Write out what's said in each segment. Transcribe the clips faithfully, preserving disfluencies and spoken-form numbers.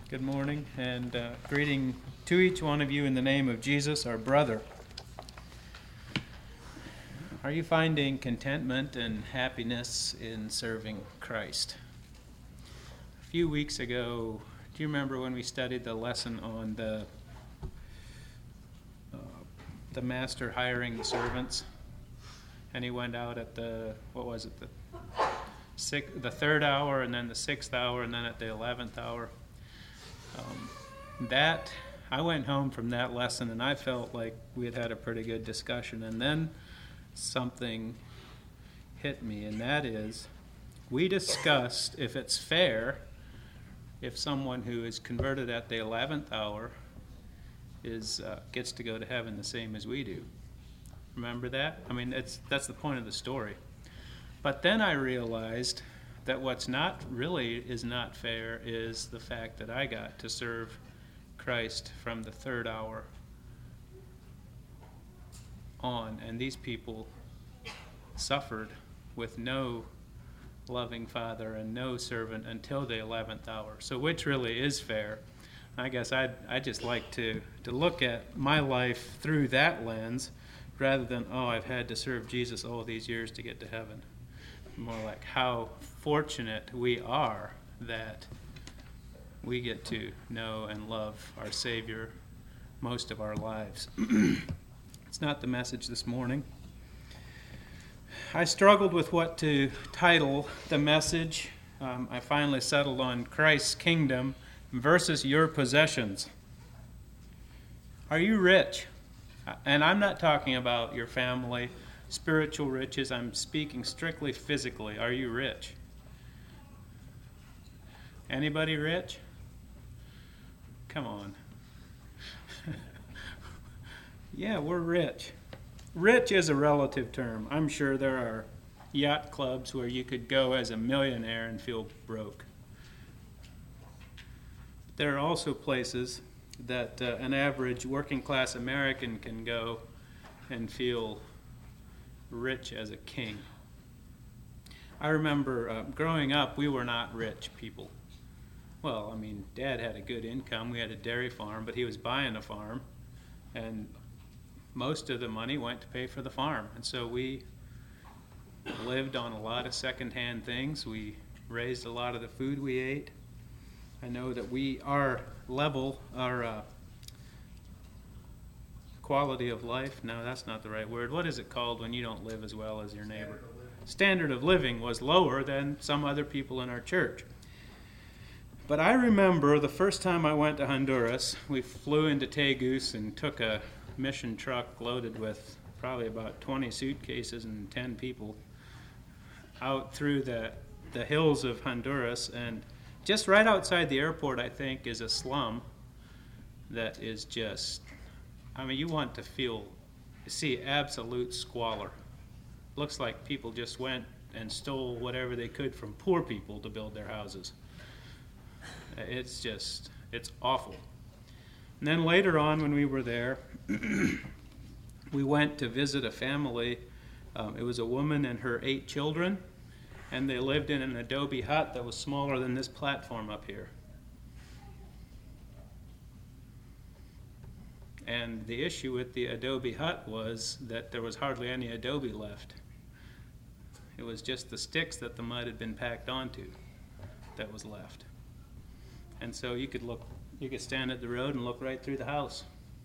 Good morning, and uh, greeting to each one of you in the name of Jesus, our brother. Are you finding contentment and happiness in serving Christ? A few weeks ago, do you remember when we studied the lesson on the uh, the master hiring the servants? And he went out at the, what was it, the, six, the third hour, and then the sixth hour, and then at the eleventh hour. Um, that, I went home from that lesson and I felt like we had had a pretty good discussion, and then something hit me, and that is, we discussed if it's fair if someone who is converted at the eleventh hour is uh, gets to go to heaven the same as we do. Remember that? I mean, it's, that's the point of the story. But then I realized that what's not really is not fair is the fact that I got to serve Christ from the third hour on, and these people suffered with no loving father and no servant until the eleventh hour. So which really is fair? I guess I'd, I'd just like to, to look at my life through that lens rather than, oh, I've had to serve Jesus all these years to get to heaven. More like how fortunate we are that we get to know and love our Savior most of our lives. It's not the message this morning. I struggled with what to title the message. Um, I finally settled on Christ's kingdom versus your possessions. Are you rich? And I'm not talking about your family, spiritual riches. I'm speaking strictly physically. Are you rich? Anybody rich? Come on. Yeah, we're rich. Rich is a relative term. I'm sure there are yacht clubs where you could go as a millionaire and feel broke. There are also places that uh, an average working class American can go and feel rich as a king. I remember uh, growing up, we were not rich people. Well, I mean, Dad had a good income. We had a dairy farm, but he was buying a farm, and most of the money went to pay for the farm. And so we lived on a lot of secondhand things. We raised a lot of the food we ate. I know that we, our level, our uh, quality of life, no, that's not the right word. What is it called when you don't live as well as your neighbor? Standard of living was lower than some other people in our church. But I remember the first time I went to Honduras, we flew into Tegus and took a mission truck loaded with probably about twenty suitcases and ten people out through the, the hills of Honduras, and just right outside the airport, I think, is a slum that is just, I mean, you want to feel, see absolute squalor. Looks like people just went and stole whatever they could from poor people to build their houses. It's just, it's awful. And then later on when we were there, we went to visit a family. Um, it was a woman and her eight children, and they lived in an adobe hut that was smaller than this platform up here. And the issue with the adobe hut was that there was hardly any adobe left. It was just the sticks that the mud had been packed onto that was left. And so you could look, you could stand at the road and look right through the house.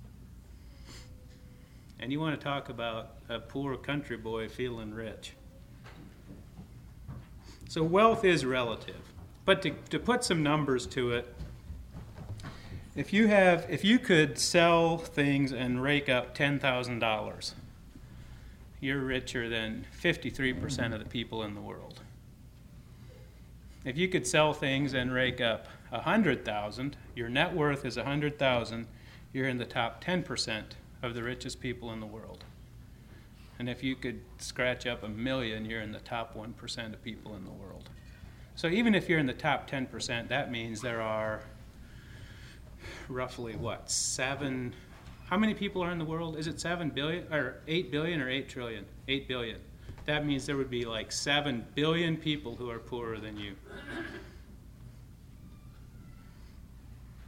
And you want to talk about a poor country boy feeling rich. So wealth is relative. But to, to put some numbers to it, if you have, if you could sell things and rake up ten thousand dollars, you're richer than fifty-three percent of the people in the world. If you could sell things and rake up one hundred thousand dollars, your net worth is one hundred thousand dollars, you're in the top ten percent of the richest people in the world. And if you could scratch up a million, you're in the top one percent of people in the world. So even if you're in the top ten percent, that means there are roughly, what, seven, how many people are in the world? Is it seven billion, or eight billion, or eight trillion? eight billion. That means there would be like seven billion people who are poorer than you.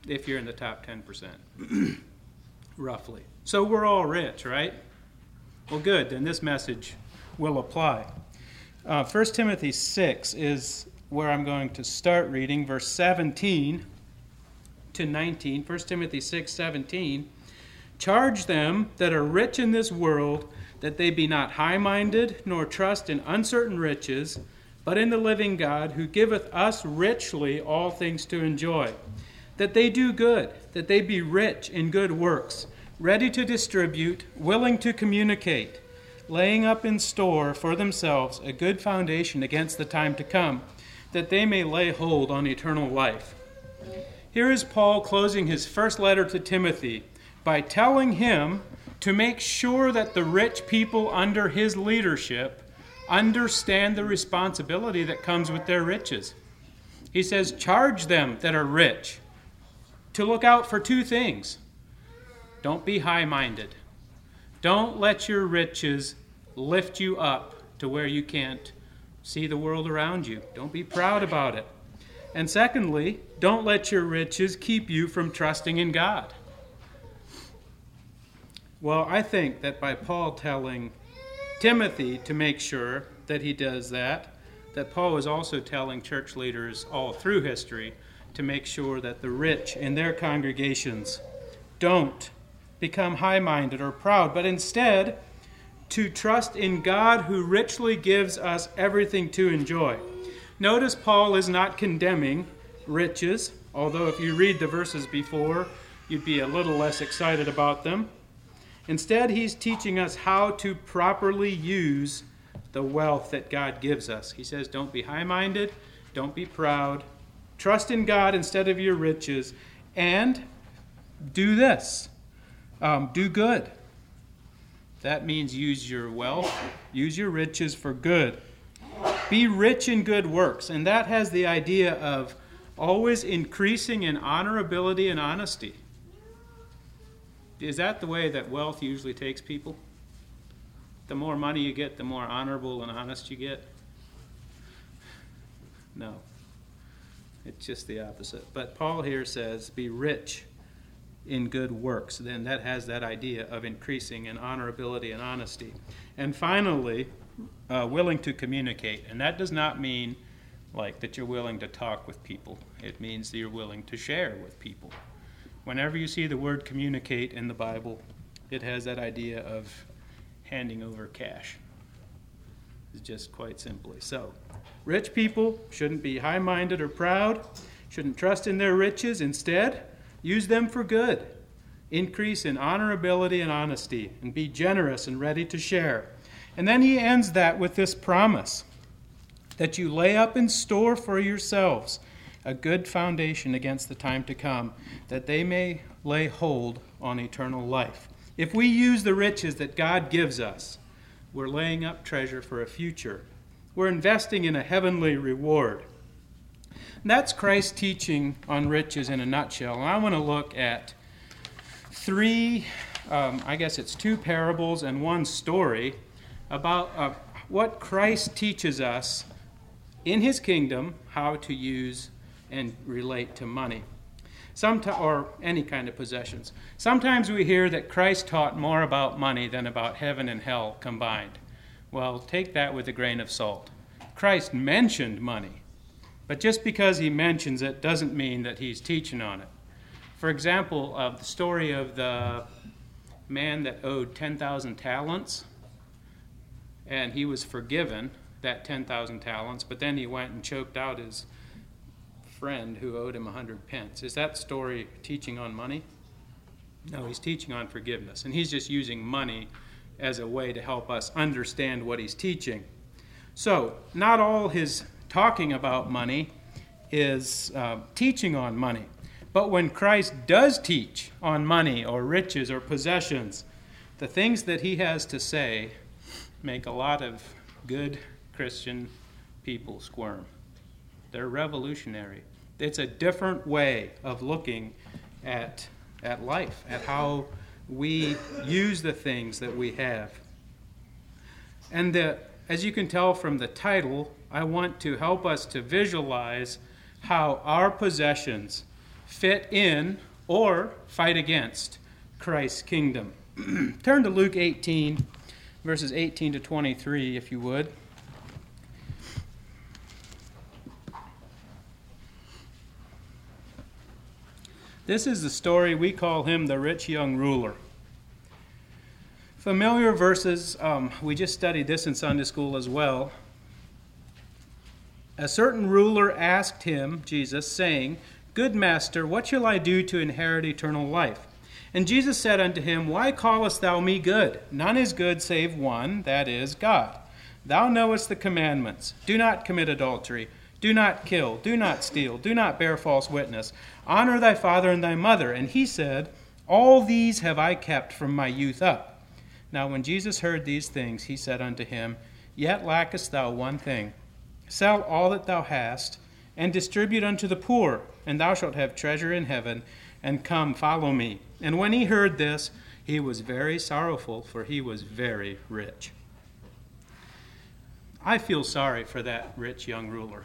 if you're in the top ten percent, roughly. So we're all rich, right? Well, good. Then this message will apply. Uh, First Timothy six is where I'm going to start reading, verse seventeen to nineteen. First Timothy six seventeen. Charge them that are rich in this world, that they be not high-minded, nor trust in uncertain riches, but in the living God, who giveth us richly all things to enjoy. That they do good, that they be rich in good works, ready to distribute, willing to communicate, laying up in store for themselves a good foundation against the time to come, that they may lay hold on eternal life. Here is Paul closing his first letter to Timothy by telling him to make sure that the rich people under his leadership understand the responsibility that comes with their riches. He says, charge them that are rich to look out for two things. Don't be high-minded. Don't let your riches lift you up to where you can't see the world around you. Don't be proud about it. And secondly, don't let your riches keep you from trusting in God. Well, I think that by Paul telling Timothy to make sure that he does that, that Paul is also telling church leaders all through history to make sure that the rich in their congregations don't become high-minded or proud, but instead to trust in God who richly gives us everything to enjoy. Notice Paul is not condemning riches, although if you read the verses before, you'd be a little less excited about them. Instead, he's teaching us how to properly use the wealth that God gives us. He says, don't be high-minded, don't be proud, trust in God instead of your riches, and do this, um, do good. That means use your wealth, use your riches for good. Be rich in good works, and that has the idea of always increasing in honorability and honesty. Is that the way that wealth usually takes people? The more money you get, the more honorable and honest you get? No. It's just the opposite. But Paul here says, be rich in good works. Then that has that idea of increasing in honorability and honesty. And finally, uh, willing to communicate. And that does not mean like that you're willing to talk with people. It means that you're willing to share with people. Whenever you see the word communicate in the Bible, it has that idea of handing over cash. It's just quite simply. So, rich people shouldn't be high-minded or proud, shouldn't trust in their riches. Instead, use them for good. Increase in honorability and honesty, and be generous and ready to share. And then he ends that with this promise, that you lay up in store for yourselves a good foundation against the time to come, that they may lay hold on eternal life. If we use the riches that God gives us, we're laying up treasure for a future. We're investing in a heavenly reward. And that's Christ's teaching on riches in a nutshell. And I want to look at three, um, I guess it's two parables and one story about uh, what Christ teaches us in his kingdom, how to use and relate to money, Sometimes, or any kind of possessions. Sometimes we hear that Christ taught more about money than about heaven and hell combined. Well, take that with a grain of salt. Christ mentioned money, but just because he mentions it doesn't mean that he's teaching on it. For example, of the story of the man that owed ten thousand talents, and he was forgiven that ten thousand talents, but then he went and choked out his friend who owed him a hundred pence. Is that story teaching on money? No, he's teaching on forgiveness, and he's just using money as a way to help us understand what he's teaching. So, not all his talking about money is uh, teaching on money, but when Christ does teach on money or riches or possessions, the things that he has to say make a lot of good Christian people squirm. They're revolutionary. It's a different way of looking at, at life, at how we use the things that we have. And the, as you can tell from the title, I want to help us to visualize how our possessions fit in or fight against Christ's kingdom. Turn to Luke eighteen, verses eighteen to twenty-three, if you would. This is the story, we call him the rich young ruler. Familiar verses, um, we just studied this in Sunday school as well. A certain ruler asked him, Jesus, saying, Good master, what shall I do to inherit eternal life? And Jesus said unto him, Why callest thou me good? None is good save one, that is, God. Thou knowest the commandments. Do not commit adultery. Do not kill. Do not steal. Do not bear false witness. Honor thy father and thy mother. And he said, All these have I kept from my youth up. Now when Jesus heard these things, he said unto him, Yet lackest thou one thing. Sell all that thou hast, and distribute unto the poor, and thou shalt have treasure in heaven, and come, follow me. And when he heard this, he was very sorrowful, for he was very rich. I feel sorry for that rich young ruler.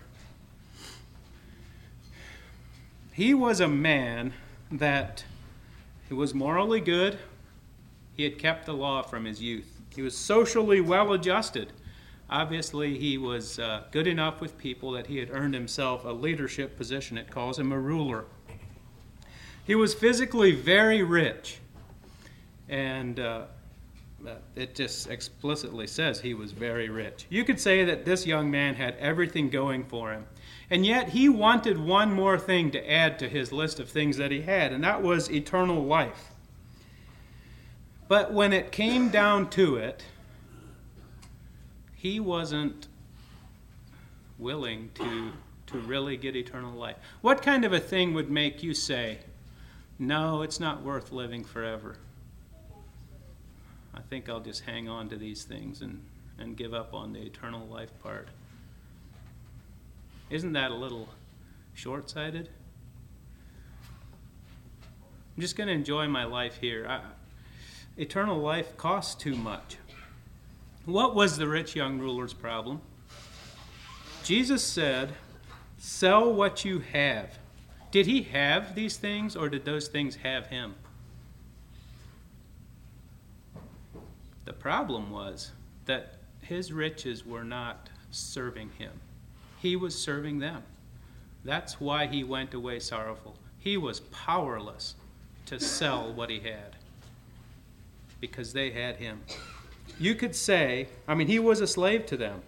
He was a man that he was morally good. He had kept the law from his youth. He was socially well-adjusted. Obviously, he was uh, good enough with people that he had earned himself a leadership position. It calls him a ruler. He was physically very rich, and uh, it just explicitly says he was very rich. You could say that this young man had everything going for him, and yet he wanted one more thing to add to his list of things that he had, and that was eternal life. But when it came down to it, he wasn't willing to, to really get eternal life. What kind of a thing would make you say, no, it's not worth living forever? I think I'll just hang on to these things and, and give up on the eternal life part. Isn't that a little short-sighted? I'm just going to enjoy my life here. I, eternal life costs too much. What was the rich young ruler's problem? Jesus said, sell what you have. Did he have these things, or did those things have him? The problem was that his riches were not serving him. He was serving them. That's why he went away sorrowful. He was powerless to sell what he had because they had him. You could say, I mean, he was a slave to them.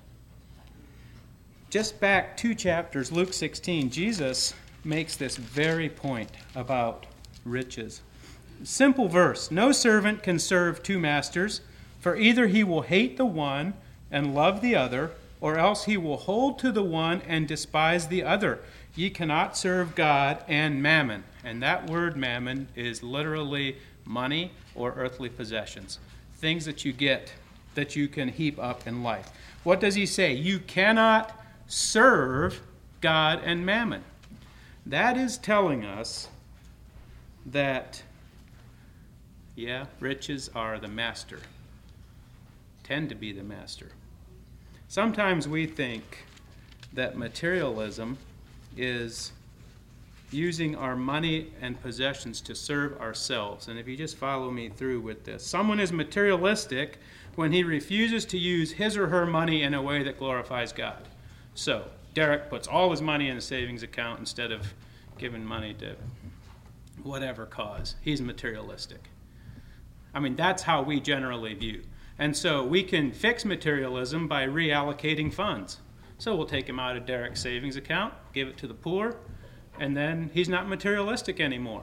Just back two chapters, Luke sixteen, Jesus makes this very point about riches. Simple verse. No servant can serve two masters, for either he will hate the one and love the other, or else he will hold to the one and despise the other. Ye cannot serve God and mammon. And that word mammon is literally money or earthly possessions. Things that you get that you can heap up in life. What does he say? You cannot serve God and mammon. That is telling us that, yeah, riches are the master, tend to be the master. Sometimes we think that materialism is using our money and possessions to serve ourselves. And if you just follow me through with this, someone is materialistic when he refuses to use his or her money in a way that glorifies God. So, Derek puts all his money in a savings account instead of giving money to whatever cause. He's materialistic. I mean, that's how we generally view. And so we can fix materialism by reallocating funds. So we'll take him out of Derek's savings account, give it to the poor, and then he's not materialistic anymore.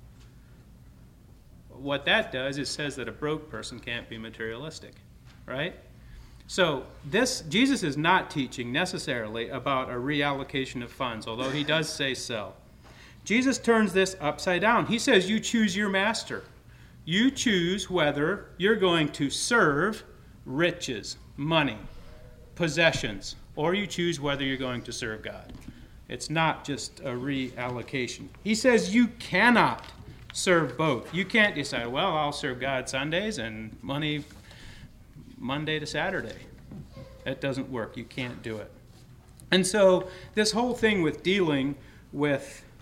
What that does is says that a broke person can't be materialistic, right? So this Jesus is not teaching necessarily about a reallocation of funds, although he does say so. Jesus turns this upside down. He says you choose your master. You choose whether you're going to serve riches, money, possessions, or you choose whether you're going to serve God. It's not just a reallocation. He says you cannot serve both. You can't decide, well, I'll serve God Sundays and money Monday to Saturday. That doesn't work. You can't do it. And so this whole thing with dealing with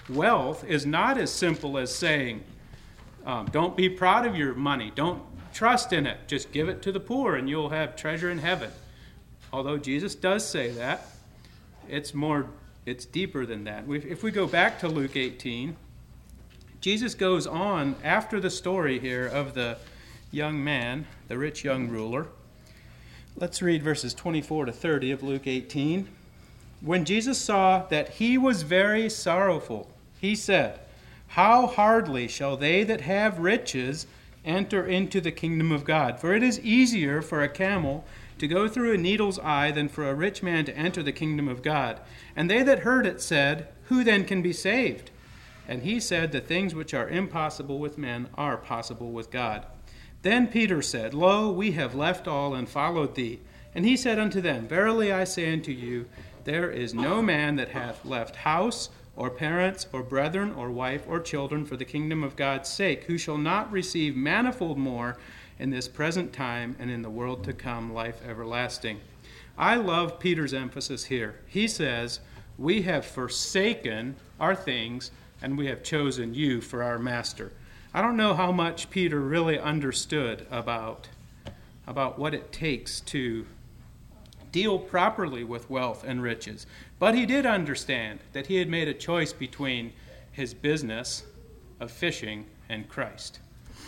wealth is not as simple as saying, um, don't be proud of your money. Don't trust in it. Just give it to the poor and you'll have treasure in heaven. Although Jesus does say that, it's more, it's deeper than that. If we go back to Luke eighteen, Jesus goes on after the story here of the young man, the rich young ruler. Let's read verses twenty-four to thirty of Luke eighteen. When Jesus saw that he was very sorrowful, he said, "How hardly shall they that have riches enter into the kingdom of God? For it is easier for a camel to go through a needle's eye than for a rich man to enter the kingdom of God." And they that heard it said, "Who then can be saved?" And he said, "The things which are impossible with men are possible with God." Then Peter said, "Lo, we have left all and followed thee." And he said unto them, "Verily I say unto you, there is no man that hath left house, or parents, or brethren, or wife, or children, for the kingdom of God's sake, who shall not receive manifold more in this present time, and in the world to come life everlasting." I love Peter's emphasis here. He says, we have forsaken our things, and we have chosen you for our master. I don't know how much Peter really understood about, about what it takes to deal properly with wealth and riches. But he did understand that he had made a choice between his business of fishing and Christ.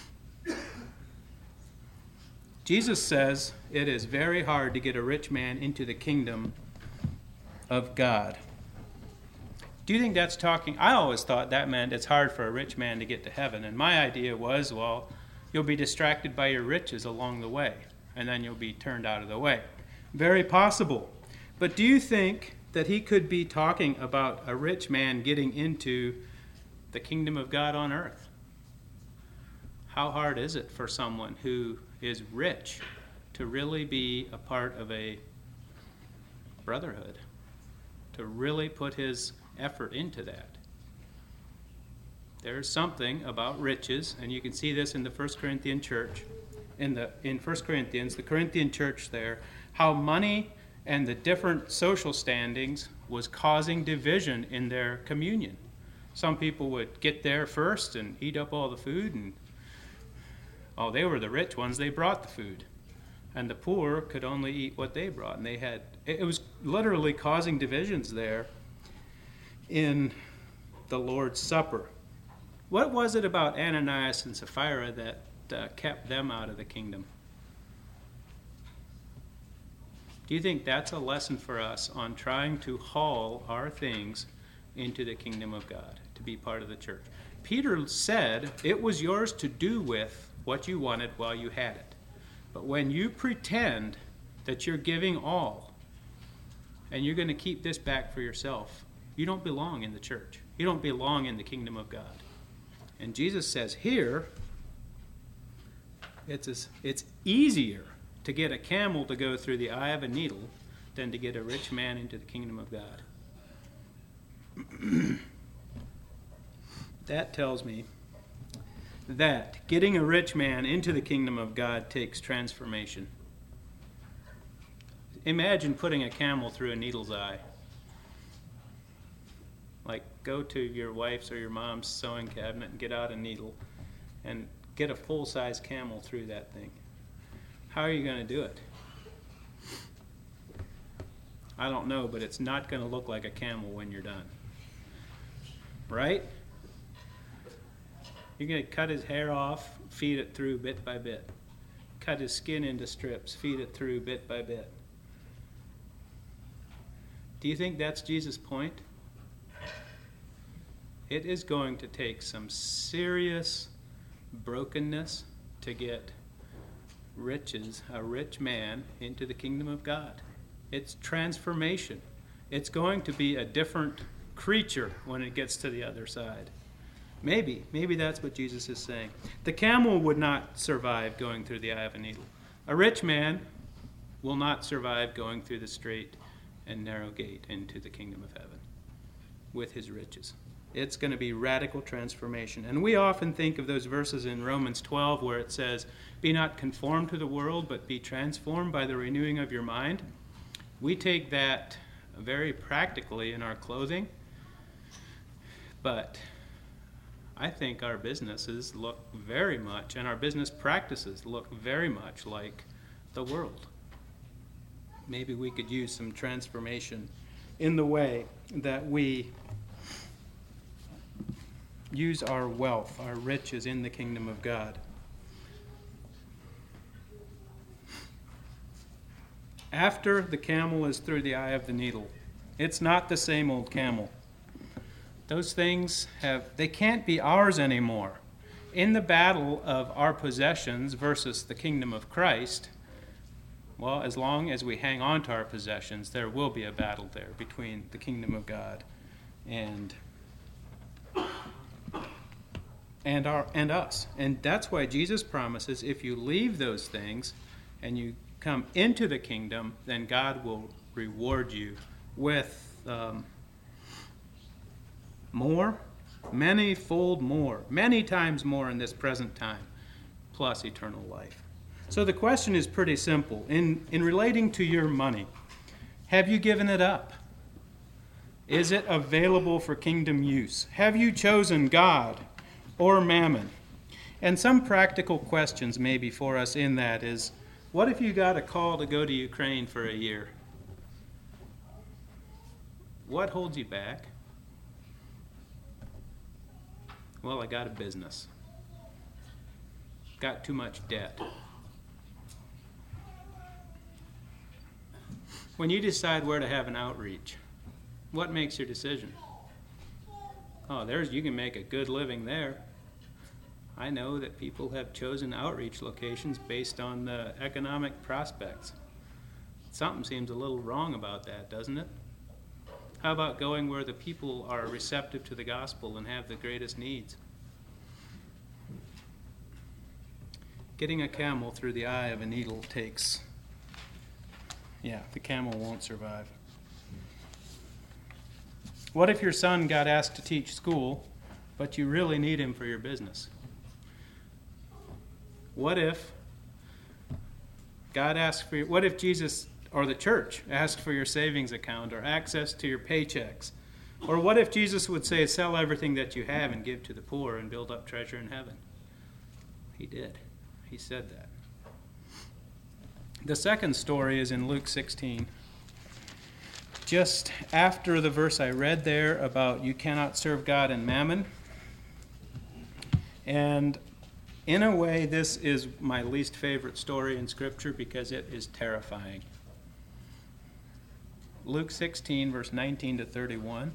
Jesus says it is very hard to get a rich man into the kingdom of God. Do you think that's talking? I always thought that meant it's hard for a rich man to get to heaven. And my idea was, well, you'll be distracted by your riches along the way, and then you'll be turned out of the way. Very possible. But do you think that he could be talking about a rich man getting into the kingdom of God on earth? How hard is it for someone who is rich to really be a part of a brotherhood, to really put his effort into that? There's something about riches, and you can see this in the First Corinthian church, in the in First Corinthians, the Corinthian church there, how money and the different social standings was causing division in their communion. Some people would get there first and eat up all the food, and oh, they were the rich ones, they brought the food. And the poor could only eat what they brought. And they had, it was literally causing divisions there in the Lord's Supper. What was it about Ananias and Sapphira that uh, kept them out of the kingdom? Do you think that's a lesson for us on trying to haul our things into the kingdom of God, to be part of the church? Peter said it was yours to do with what you wanted while you had it. But when you pretend that you're giving all and you're going to keep this back for yourself, you don't belong in the church. You don't belong in the kingdom of God. And Jesus says here, it's, as, it's easier to get a camel to go through the eye of a needle than to get a rich man into the kingdom of God. That tells me that getting a rich man into the kingdom of God takes transformation. Imagine putting a camel through a needle's eye. Like, go to your wife's or your mom's sewing cabinet and get out a needle and get a full-size camel through that thing. How are you going to do it? I don't know, but it's not going to look like a camel when you're done. Right? You're going to cut his hair off, feed it through bit by bit. Cut his skin into strips, feed it through bit by bit. Do you think that's Jesus' point? It is going to take some serious brokenness to get riches, a rich man, into the kingdom of God. It's transformation. It's going to be a different creature when it gets to the other side. Maybe, maybe that's what Jesus is saying. The camel would not survive going through the eye of a needle. A rich man will not survive going through the straight and narrow gate into the kingdom of heaven with his riches. It's going to be radical transformation. And we often think of those verses in Romans twelve where it says, "Be not conformed to the world, but be transformed by the renewing of your mind." We take that very practically in our clothing. But I think our businesses look very much, and our business practices look very much like the world. Maybe we could use some transformation in the way that we use our wealth, our riches in the kingdom of God. After the camel is through the eye of the needle, it's not the same old camel. Those things have, they can't be ours anymore. In the battle of our possessions versus the kingdom of Christ, well, as long as we hang on to our possessions, there will be a battle there between the kingdom of God and and our and us. And that's why Jesus promises, if you leave those things and you come into the kingdom, then God will reward you with um, more, many-fold more, many times more in this present time, plus eternal life. So the question is pretty simple. In, in relating to your money, have you given it up? Is it available for kingdom use? Have you chosen God or mammon? And some practical questions maybe for us in that is, what if you got a call to go to Ukraine for a year? What holds you back? Well, I got a business. Got too much debt. When you decide where to have an outreach, what makes your decision? Oh, there's you can make a good living there. I know that people have chosen outreach locations based on the economic prospects. Something seems a little wrong about that, doesn't it? How about going where the people are receptive to the gospel and have the greatest needs? Getting a camel through the eye of a needle takes... Yeah, the camel won't survive. What if your son got asked to teach school, but you really need him for your business? What if God asked for your, what if Jesus or the church asked for your savings account or access to your paychecks? Or what if Jesus would say, sell everything that you have and give to the poor and build up treasure in heaven? He did. He said that. The second story is in Luke sixteen. Just after the verse I read there about you cannot serve God and mammon. And in a way, this is my least favorite story in Scripture because it is terrifying. Luke sixteen, verse nineteen to thirty-one.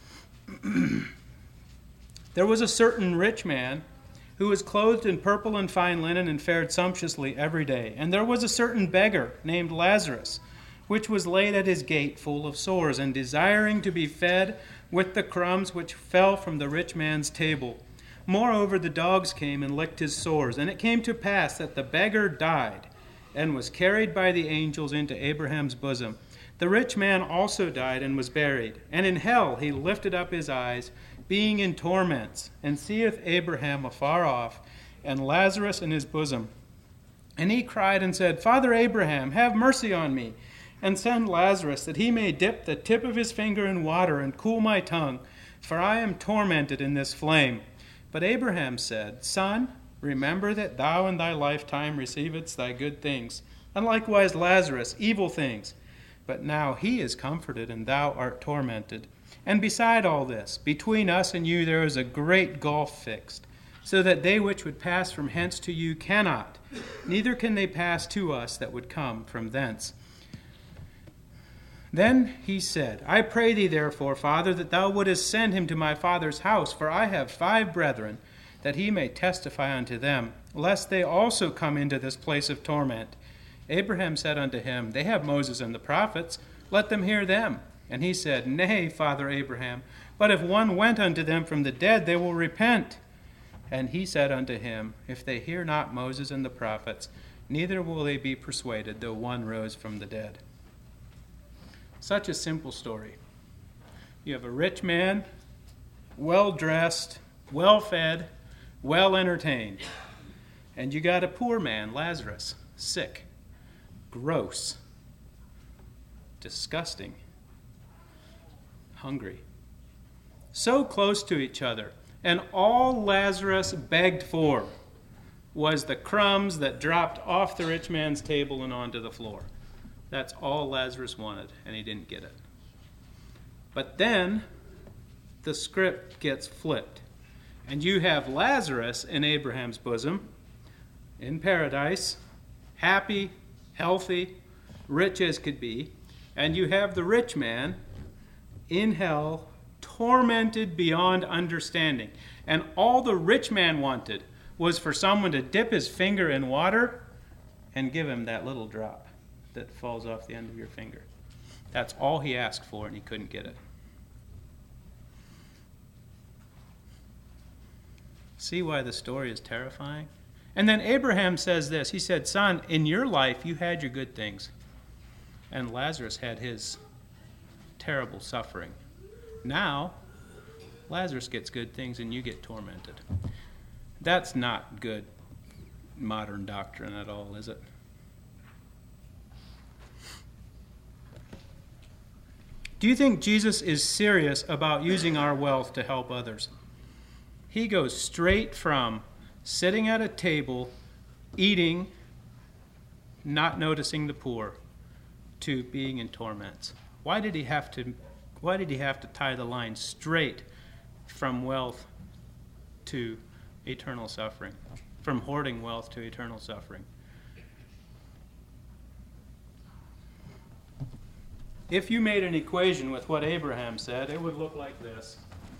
There was a certain rich man who was clothed in purple and fine linen and fared sumptuously every day. And there was a certain beggar named Lazarus, which was laid at his gate full of sores, and desiring to be fed with the crumbs which fell from the rich man's table. Moreover, the dogs came and licked his sores. And it came to pass that the beggar died and was carried by the angels into Abraham's bosom. The rich man also died and was buried. And in hell he lifted up his eyes, being in torments, and seeth Abraham afar off, and Lazarus in his bosom. And he cried and said, Father Abraham, have mercy on me, and send Lazarus, that he may dip the tip of his finger in water and cool my tongue, for I am tormented in this flame. But Abraham said, Son, remember that thou in thy lifetime receivedst thy good things, and likewise Lazarus evil things. But now he is comforted, and thou art tormented. And beside all this, between us and you there is a great gulf fixed, so that they which would pass from hence to you cannot, neither can they pass to us that would come from thence. Then he said, I pray thee therefore, Father, that thou wouldest send him to my father's house, for I have five brethren, that he may testify unto them, lest they also come into this place of torment. Abraham said unto him, They have Moses and the prophets, let them hear them. And he said, Nay, Father Abraham, but if one went unto them from the dead, they will repent. And he said unto him, If they hear not Moses and the prophets, neither will they be persuaded, though one rose from the dead. Such a simple story. You have a rich man, well-dressed, well-fed, well-entertained. And you got a poor man, Lazarus, sick, gross, disgusting, hungry. so close to each other. And all Lazarus begged for was the crumbs that dropped off the rich man's table and onto the floor. That's all Lazarus wanted, and he didn't get it. But then the script gets flipped, and you have Lazarus in Abraham's bosom, in paradise, happy, healthy, rich as could be, and you have the rich man in hell, tormented beyond understanding. And all the rich man wanted was for someone to dip his finger in water and give him that little drop that falls off the end of your finger. That's all he asked for, and he couldn't get it. See why the story is terrifying? And then Abraham says this. He said, son, in your life you had your good things, and Lazarus had his terrible suffering. Now, Lazarus gets good things and you get tormented. That's not good modern doctrine at all, is it? Do you think Jesus is serious about using our wealth to help others? He goes straight from sitting at a table, eating, not noticing the poor, to being in torments. Why did he have to why did he have to tie the line straight from wealth to eternal suffering, from hoarding wealth to eternal suffering? If you made an equation with what Abraham said, it would look like this.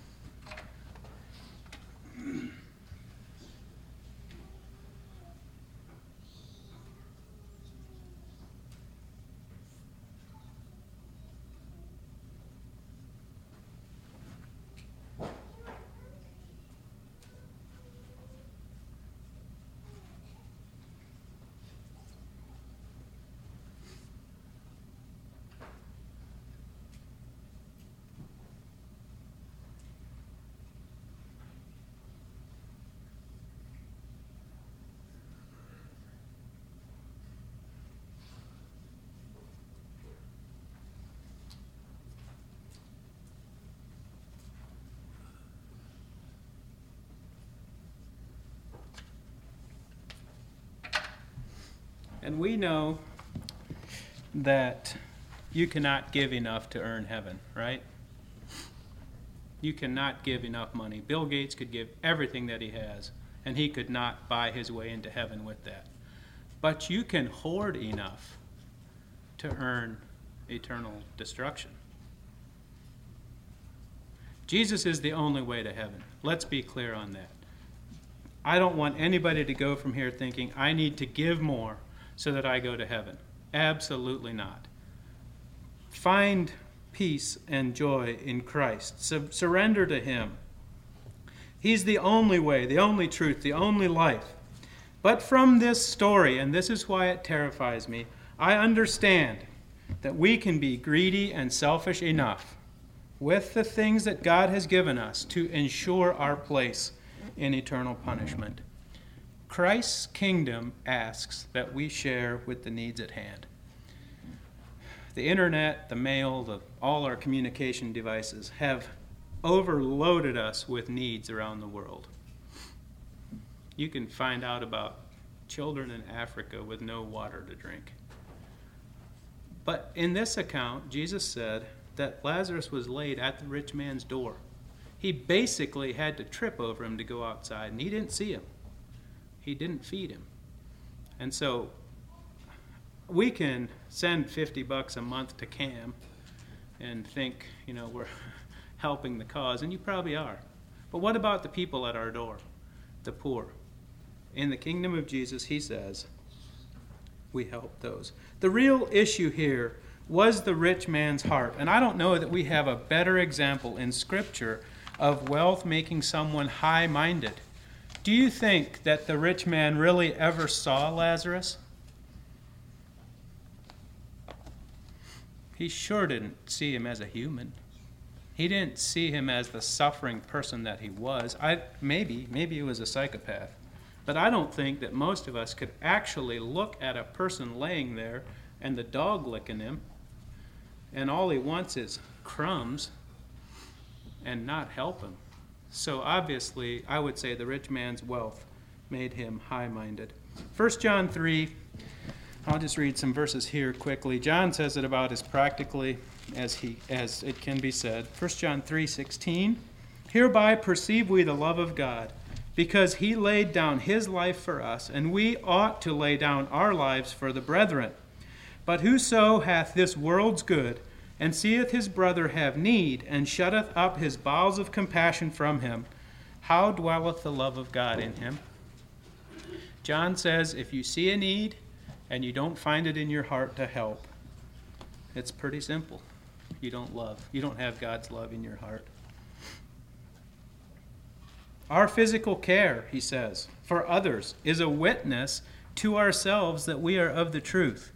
And we know that you cannot give enough to earn heaven, right? You cannot give enough money. Bill Gates could give everything that he has, and he could not buy his way into heaven with that. But you can hoard enough to earn eternal destruction. Jesus is the only way to heaven. Let's be clear on that. I don't want anybody to go from here thinking, I need to give more so that I go to heaven. Absolutely not. Find peace and joy in Christ. Sur- surrender to Him. He's the only way, the only truth, the only life. But from this story, and this is why it terrifies me, I understand that we can be greedy and selfish enough with the things that God has given us to ensure our place in eternal punishment. Christ's kingdom asks that we share with the needs at hand. The internet, the mail, the, all our communication devices have overloaded us with needs around the world. You can find out about children in Africa with no water to drink. But in this account, Jesus said that Lazarus was laid at the rich man's door. He basically had to trip over him to go outside, and he didn't see him. He didn't feed him. And so we can send fifty bucks a month to Cam and think, you know, we're helping the cause, and you probably are. But what about the people at our door, the poor? In the kingdom of Jesus, he says, we help those. The real issue here was the rich man's heart. And I don't know that we have a better example in Scripture of wealth making someone high-minded. Do you think that the rich man really ever saw Lazarus? He sure didn't see him as a human. He didn't see him as the suffering person that he was. I, maybe, maybe he was a psychopath. But I don't think that most of us could actually look at a person laying there and the dog licking him, and all he wants is crumbs, and not help him. So obviously, I would say the rich man's wealth made him high-minded. First John three, I'll just read some verses here quickly. John says it about as practically as he as it can be said. First John three sixteen, hereby perceive we the love of God, because he laid down his life for us, and we ought to lay down our lives for the brethren. But whoso hath this world's good, and seeth his brother have need, and shutteth up his bowels of compassion from him, how dwelleth the love of God in him? John says, if you see a need, and you don't find it in your heart to help, it's pretty simple. You don't love. You don't have God's love in your heart. Our physical care, he says, for others is a witness to ourselves that we are of the truth.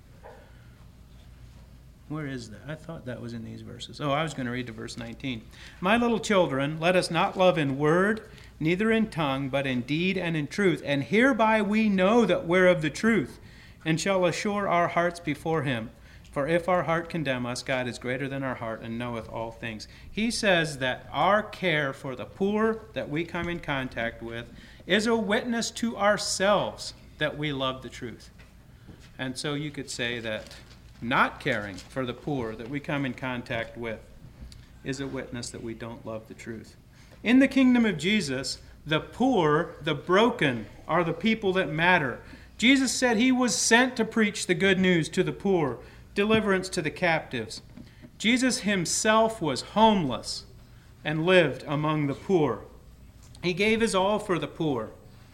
Where is that? I thought that was in these verses. Oh, I was going to read to verse nineteen. My little children, let us not love in word, neither in tongue, but in deed and in truth. And hereby we know that we're of the truth, and shall assure our hearts before him. For if our heart condemn us, God is greater than our heart and knoweth all things. He says that our care for the poor that we come in contact with is a witness to ourselves that we love the truth. And so you could say that not caring for the poor that we come in contact with is a witness that we don't love the truth. In the kingdom of Jesus, the poor, the broken, are the people that matter. Jesus said he was sent to preach the good news to the poor, deliverance to the captives. Jesus himself was homeless and lived among the poor. He gave his all for the poor.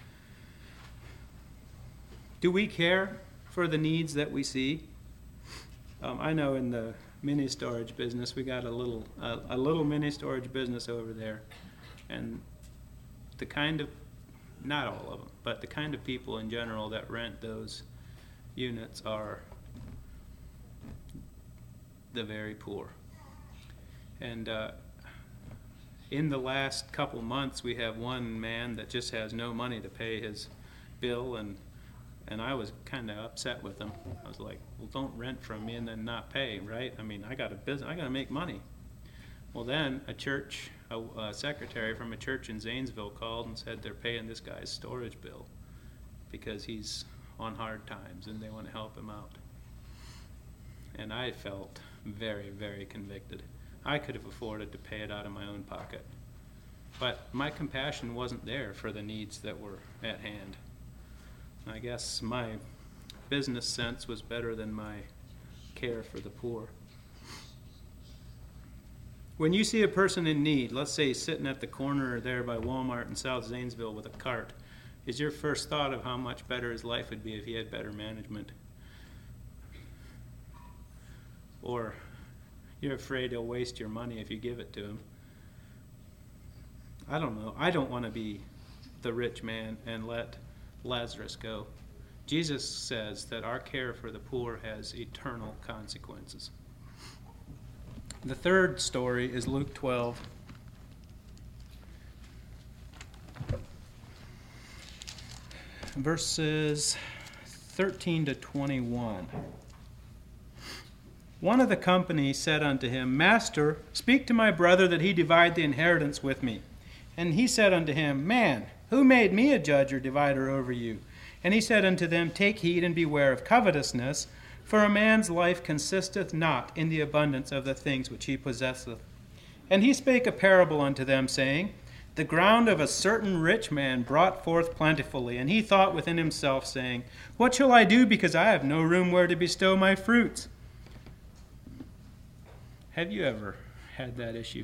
Do we care for the needs that we see? Um, I know in the mini storage business, we got a little a, a little mini storage business over there, and the kind of, not all of them, but the kind of people in general that rent those units are the very poor. And uh, in the last couple months, we have one man that just has no money to pay his bill, and and I was kind of upset with him. I was like, well, don't rent from me and then not pay, right? I mean, I got a business, I got to make money. Well, then a church, a, a secretary from a church in Zanesville called and said they're paying this guy's storage bill because he's on hard times and they want to help him out. And I felt very, very convicted. I could have afforded to pay it out of my own pocket. But my compassion wasn't there for the needs that were at hand. I guess my business sense was better than my care for the poor. When you see a person in need, let's say sitting at the corner there by Walmart in South Zanesville with a cart, is your first thought of how much better his life would be if he had better management? Or you're afraid he'll waste your money if you give it to him? I don't know. I don't want to be the rich man and let Lazarus go. Jesus says that our care for the poor has eternal consequences. The third story is Luke twelve. Verses thirteen to twenty-one. One of the company said unto him, Master, speak to my brother that he divide the inheritance with me. And he said unto him, Man, who made me a judge or divider over you? And he said unto them, Take heed and beware of covetousness, for a man's life consisteth not in the abundance of the things which he possesseth. And he spake a parable unto them, saying, The ground of a certain rich man brought forth plentifully, and he thought within himself, saying, What shall I do, because I have no room where to bestow my fruits? Have you ever had that issue?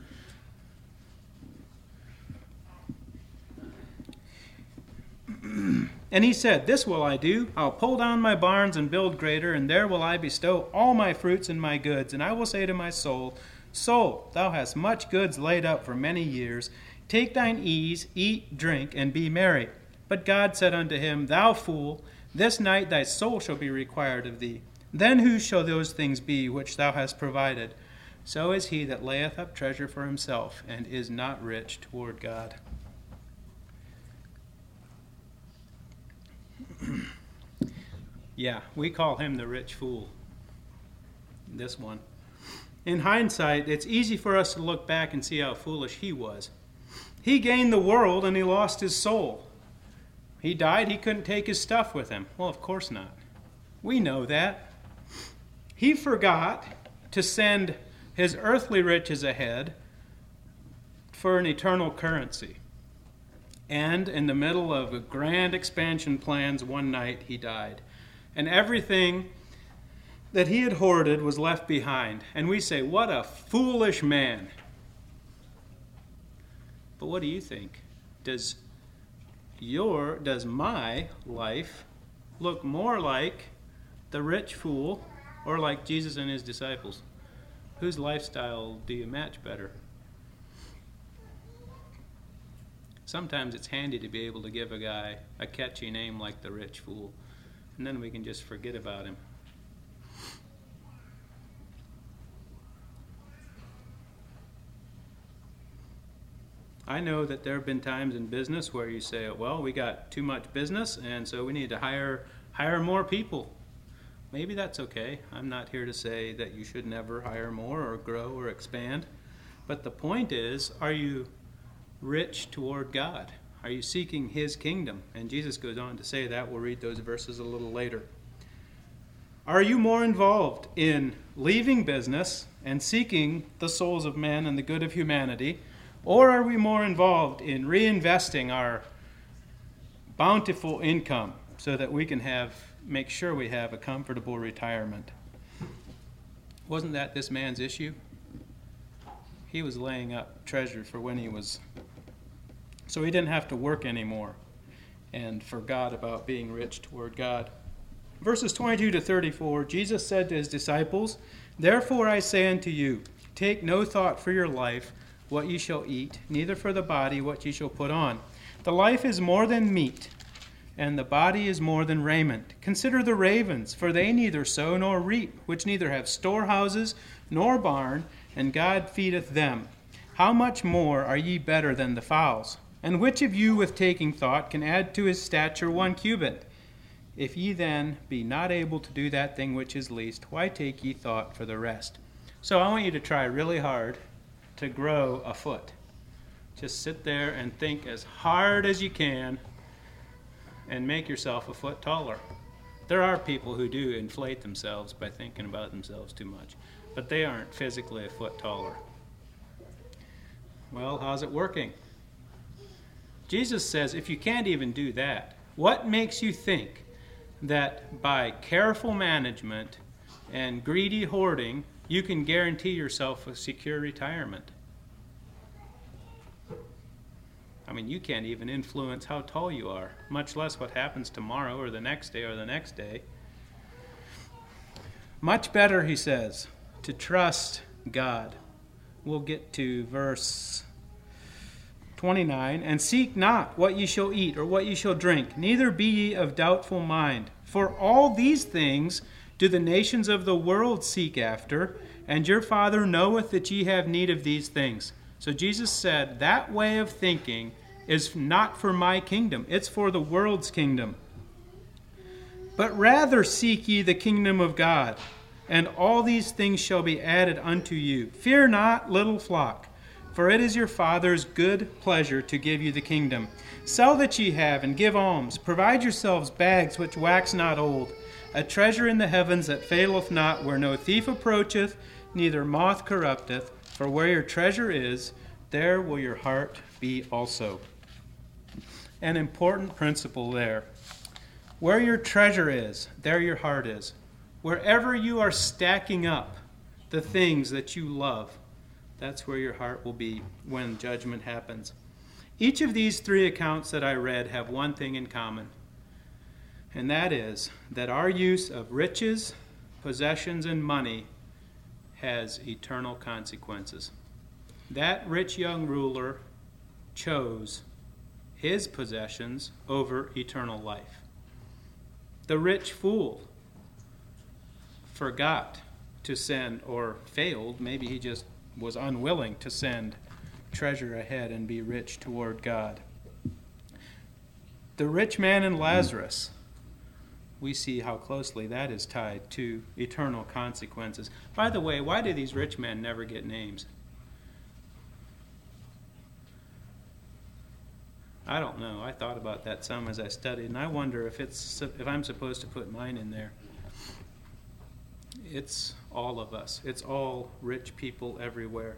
And he said, This will I do. I'll pull down my barns and build greater, and there will I bestow all my fruits and my goods. And I will say to my soul, Soul, thou hast much goods laid up for many years. Take thine ease, eat, drink, and be merry. But God said unto him, Thou fool, this night thy soul shall be required of thee. Then whose shall those things be which thou hast provided? So is he that layeth up treasure for himself, and is not rich toward God. Yeah, we call him the rich fool. This one. In hindsight, it's easy for us to look back and see how foolish he was. He gained the world and he lost his soul. He died, he couldn't take his stuff with him. Well, of course not. We know that. He forgot to send his earthly riches ahead for an eternal currency. And in the middle of grand expansion plans, one night he died. And everything that he had hoarded was left behind. And we say, what a foolish man. But what do you think? Does your, does my life look more like the rich fool or like Jesus and his disciples? Whose lifestyle do you match better? Sometimes it's handy to be able to give a guy a catchy name like the rich fool, and then we can just forget about him. I know that there have been times in business where you say, well, we got too much business, and so we need to hire hire more people. Maybe that's okay. I'm not here to say that you should never hire more or grow or expand. But the point is, are you rich toward God? Are you seeking his kingdom? And Jesus goes on to say that. We'll read those verses a little later. Are you more involved in leaving business and seeking the souls of men and the good of humanity? Or are we more involved in reinvesting our bountiful income so that we can have, make sure we have a comfortable retirement? Wasn't that this man's issue? He was laying up treasure for when he was, so he didn't have to work anymore, and forgot about being rich toward God. Verses twenty-two to thirty-four, Jesus said to his disciples, therefore I say unto you, take no thought for your life, what ye shall eat, neither for the body what ye shall put on. The life is more than meat, and the body is more than raiment. Consider the ravens, for they neither sow nor reap, which neither have storehouses nor barn, and God feedeth them. How much more are ye better than the fowls? And which of you with taking thought can add to his stature one cubit? If ye then be not able to do that thing which is least, why take ye thought for the rest? So I want you to try really hard to grow a foot. Just sit there and think as hard as you can and make yourself a foot taller. There are people who do inflate themselves by thinking about themselves too much, but they aren't physically a foot taller. Well, how's it working? Jesus says if you can't even do that, what makes you think that by careful management and greedy hoarding you can guarantee yourself a secure retirement? I mean, you can't even influence how tall you are, much less what happens tomorrow or the next day or the next day. Much better, he says, to trust God. We'll get to verse twenty-nine. And seek not what ye shall eat or what ye shall drink, neither be ye of doubtful mind. For all these things do the nations of the world seek after, and your Father knoweth that ye have need of these things. So Jesus said, that way of thinking is not for my kingdom. It's for the world's kingdom. But rather seek ye the kingdom of God, and all these things shall be added unto you. Fear not, little flock, for it is your Father's good pleasure to give you the kingdom. Sell that ye have, and give alms. Provide yourselves bags which wax not old, a treasure in the heavens that faileth not, where no thief approacheth, neither moth corrupteth. For where your treasure is, there will your heart be also. An important principle there. Where your treasure is, there your heart is. Wherever you are stacking up the things that you love, that's where your heart will be when judgment happens. Each of these three accounts that I read have one thing in common, and that is that our use of riches, possessions, and money has eternal consequences. That rich young ruler chose his possessions over eternal life. The rich fool forgot to send, or failed, maybe he just was unwilling to send treasure ahead and be rich toward God. The rich man and Lazarus we see how closely that is tied to eternal consequences. By the way, why do these rich men never get names? I don't know. I thought about that some as I studied, and I wonder if it's if I'm supposed to put mine in there. It's all of us. It's all rich people everywhere.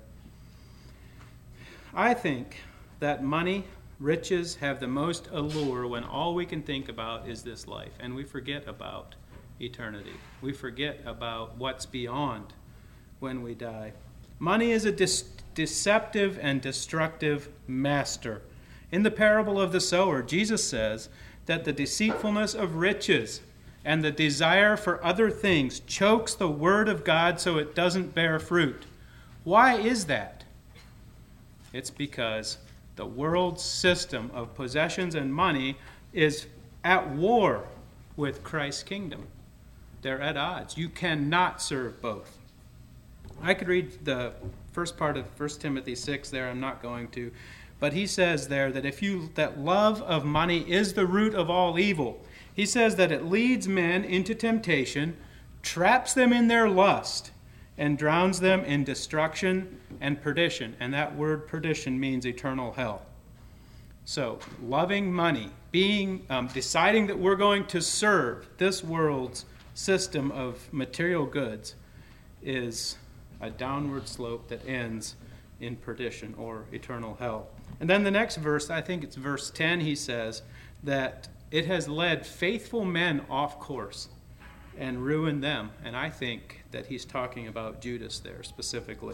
I think that money, riches have the most allure when all we can think about is this life, and we forget about eternity. We forget about what's beyond when we die. Money is a dis- deceptive and destructive master. In the parable of the sower, Jesus says that the deceitfulness of riches and the desire for other things chokes the word of God so it doesn't bear fruit. Why is that? It's because the world's system of possessions and money is at war with Christ's kingdom. They're at odds. You cannot serve both. I could read the first part of First Timothy six there. I'm not going to. But he says there that if you that love of money is the root of all evil. He says that it leads men into temptation, traps them in their lust, and drowns them in destruction and perdition. And that word perdition means eternal hell. So, loving money, being um, deciding that we're going to serve this world's system of material goods is a downward slope that ends in perdition or eternal hell. And then the next verse, I think it's verse ten, he says that it has led faithful men off course and ruined them. And I think that he's talking about Judas there specifically.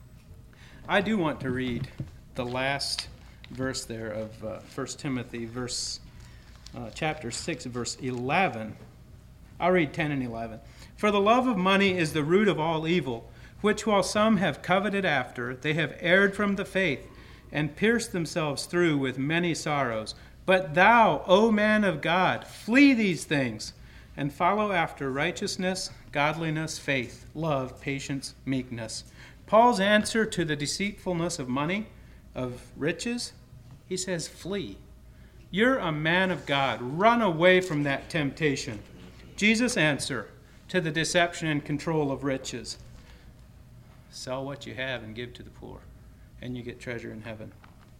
I do want to read the last verse there of uh, First Timothy, verse uh, chapter six, verse eleven. I'll read ten and eleven. For the love of money is the root of all evil, which while some have coveted after, they have erred from the faith, and pierced themselves through with many sorrows. But thou, O man of God, flee these things, and follow after righteousness, godliness, faith, love, patience, meekness. Paul's answer to the deceitfulness of money, of riches, he says, flee. You're a man of God. Run away from that temptation. Jesus' answer to the deception and control of riches, sell what you have and give to the poor, and you get treasure in heaven.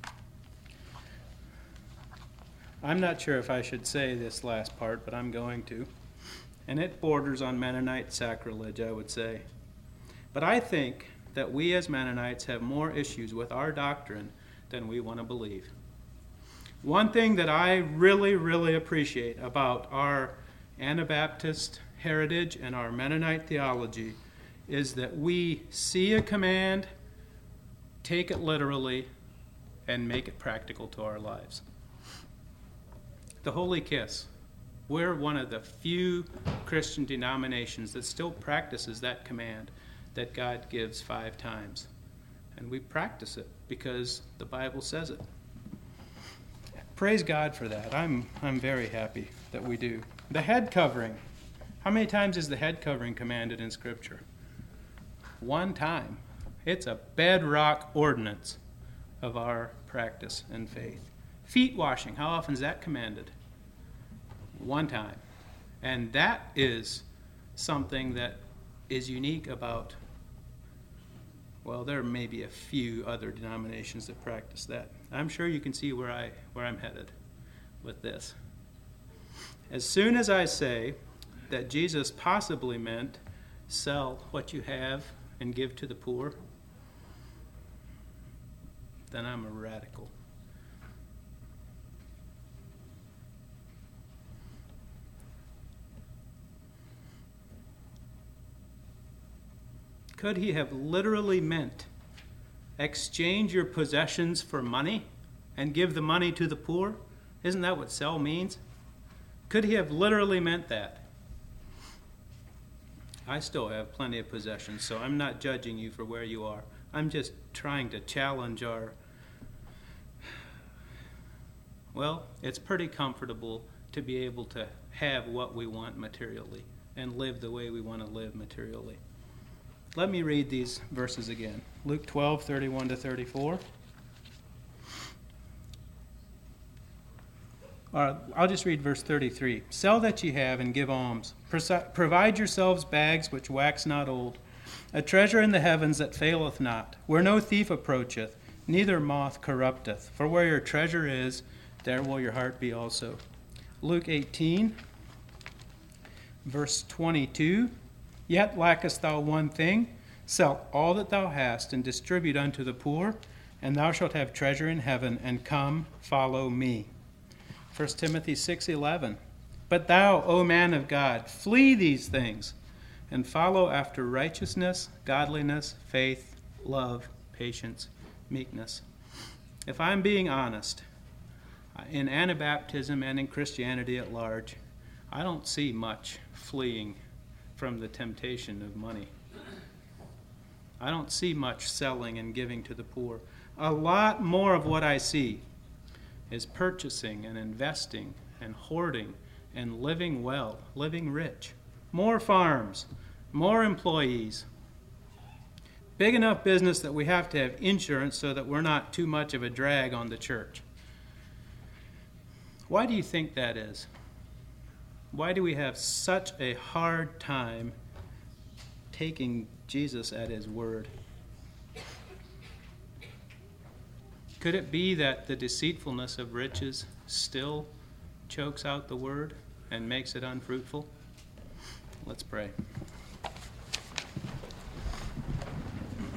I'm not sure if I should say this last part, but I'm going to. And it borders on Mennonite sacrilege, I would say. But I think that we as Mennonites have more issues with our doctrine than we want to believe. One thing that I really, really appreciate about our Anabaptist heritage and our Mennonite theology is that we see a command, take it literally, and make it practical to our lives. The Holy Kiss. We're one of the few Christian denominations that still practices that command that God gives five times. And we practice it because the Bible says it. Praise God for that. I'm I'm very happy that we do. The head covering. How many times is the head covering commanded in Scripture? One time. It's a bedrock ordinance of our practice and faith. Feet washing, how often is that commanded? One time. And that is something that is unique about, well, there may be a few other denominations that practice that. I'm sure you can see where, I, where I'm headed with this. As soon as I say that Jesus possibly meant sell what you have and give to the poor, then I'm a radical. Could he have literally meant exchange your possessions for money and give the money to the poor? Isn't that what sell means? Could he have literally meant that? I still have plenty of possessions, so I'm not judging you for where you are. I'm just trying to challenge our... Well, it's pretty comfortable to be able to have what we want materially and live the way we want to live materially. Let me read these verses again. Luke twelve, thirty-one to thirty-four. Uh, I'll just read verse thirty-three. Sell that ye have and give alms. Prosi- provide yourselves bags which wax not old, a treasure in the heavens that faileth not, where no thief approacheth, neither moth corrupteth. For where your treasure is, there will your heart be also. Luke eighteen, verse twenty-two. Yet lackest thou one thing. Sell all that thou hast and distribute unto the poor, and thou shalt have treasure in heaven, and come, follow me. First Timothy six eleven. But thou, O man of God, flee these things, and follow after righteousness, godliness, faith, love, patience, meekness. If I'm being honest, in Anabaptism and in Christianity at large, I don't see much fleeing from the temptation of money. I don't see much selling and giving to the poor. A lot more of what I see is purchasing and investing and hoarding and living well, living rich. More farms, more employees. Big enough business that we have to have insurance so that we're not too much of a drag on the church. Why do you think that is? Why do we have such a hard time taking Jesus at his word? Could it be that the deceitfulness of riches still chokes out the word and makes it unfruitful? Let's pray.